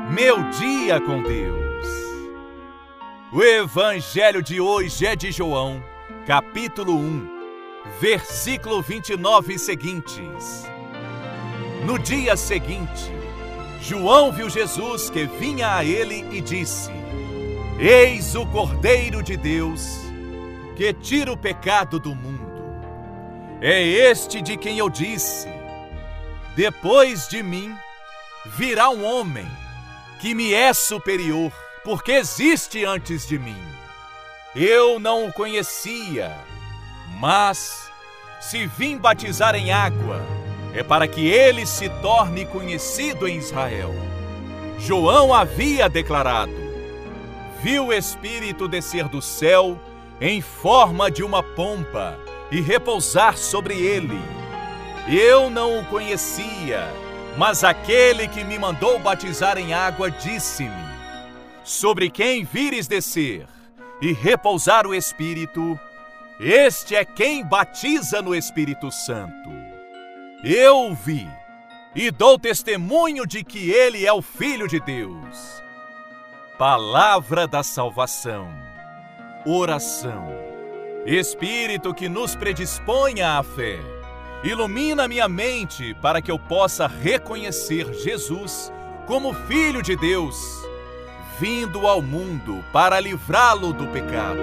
Meu dia com Deus. O evangelho de hoje é de João, capítulo 1, versículo 29 e seguintes. No dia seguinte, João viu Jesus que vinha a ele e disse: Eis o Cordeiro de Deus, que tira o pecado do mundo. É este de quem eu disse: depois de mim virá um homem que me é superior, porque existe antes de mim. Eu não o conhecia, mas se vim batizar em água, é para que ele se torne conhecido em Israel. João havia declarado: viu o Espírito descer do céu em forma de uma pomba e repousar sobre ele. Eu não o conhecia, mas aquele que me mandou batizar em água disse-me: sobre quem vires descer e repousar o Espírito, este é quem batiza no Espírito Santo. Eu o vi e dou testemunho de que ele é o Filho de Deus. Palavra da salvação. Oração. Espírito que nos predispõe à fé, ilumina minha mente para que eu possa reconhecer Jesus como Filho de Deus, vindo ao mundo para livrá-lo do pecado.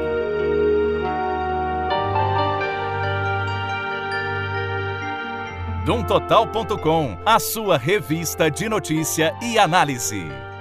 DumTotal.com, a sua revista de notícia e análise.